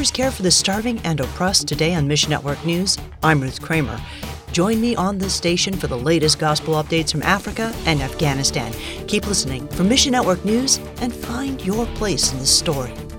offers care for the starving and oppressed. Today on Mission Network News, I'm Ruth Kramer. Join me on this station for the latest gospel updates from Africa and Afghanistan. Keep listening for Mission Network News and find your place in the story.